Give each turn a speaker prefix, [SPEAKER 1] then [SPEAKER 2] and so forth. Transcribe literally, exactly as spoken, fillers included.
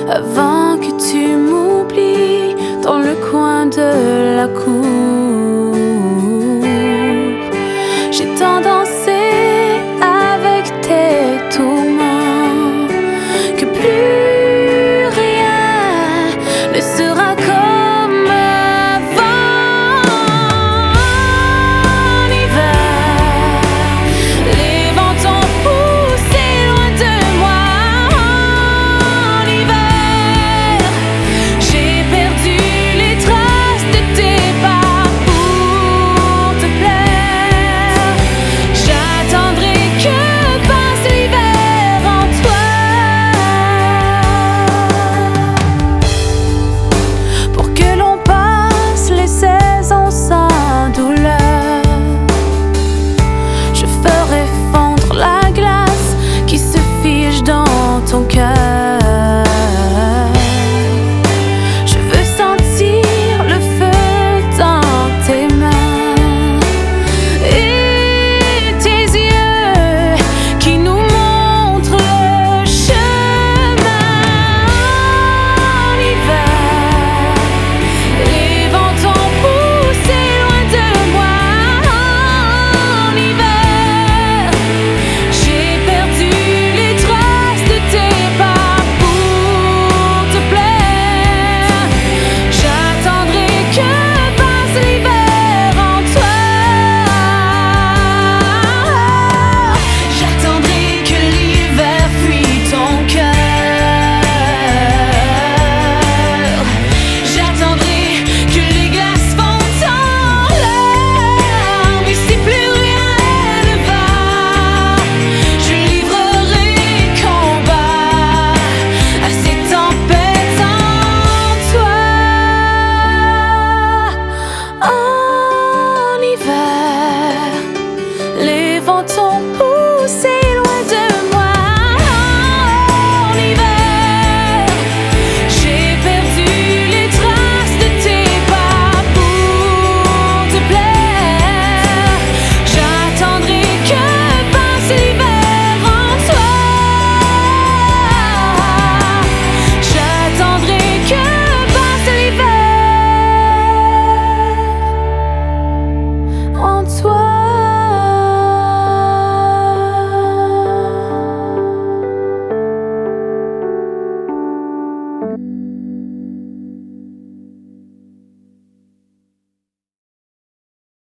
[SPEAKER 1] avant que tu m'oublies dans le coin de la cour. J'ai tant dansé avec tes tourments que plus rien ne sera comme avant. En hiver, les vents t'ont poussé loin de moi. En hiver, j'ai perdu les traces de tes pas pour te plaire. J'attendrai que passe l'hiver en toi, pour que l'on passe les saisons sans douleur. Je ferai fondre la glace qui se fige dans ton cœur. Je veux sentir le feu dans tes mains et tes yeux qui nous montrent le chemin. En hiver, les vents t'ont poussé loin de moi. En hiver, j'ai perdu les traces de tes pas pour te plaire. J'attendrai que passe l'hiver en toi. J'attendrai que l'hiver fuit ton cœur. J'attendrai que les glaces fondent en larmes. Et si plus rien ne va, je livrerai combat à ces tempêtes en toi. En hiver, les vents t'ont poussé loin de moi. En hiver, j'ai perdu les traces de tes pas pour te plaire. J'attendrai que passe l'hiver en toi. J'attendrai que passe l'hiver en toi.